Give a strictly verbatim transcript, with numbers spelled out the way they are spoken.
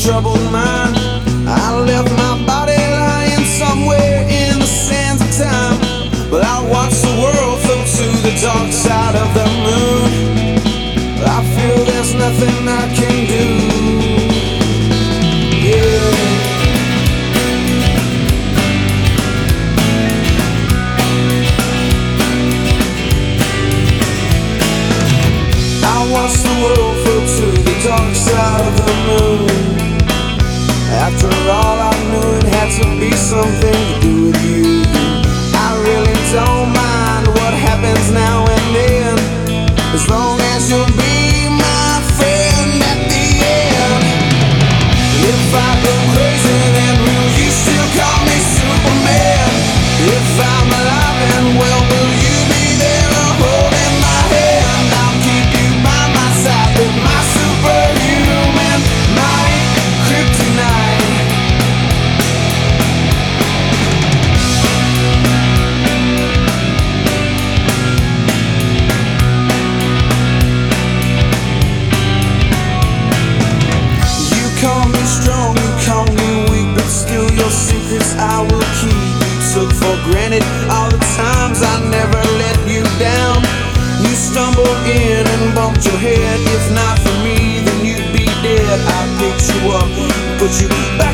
troubled mind. I left my body lying somewhere in the sands of time, but I watched the world float to the dark side of the moon. I feel there's nothing I can do. Yeah. I watched the world float to the dark side of the moon. After all, I knew it had to be something to do with you. I really don't mind what happens now and then, as long as you'll be my friend at the end. If I go crazy, then will you still call me Superman? If I'm alive and well, will you be there holding my hand? I'll keep you by my side with my superhuman might, kryptonite. You call me strong, you call me weak, but still your secrets I will keep. You took for granted all the times I never let you down. You stumbled in and bumped your head. If not for me, then you'd be dead. I picked you up, put you back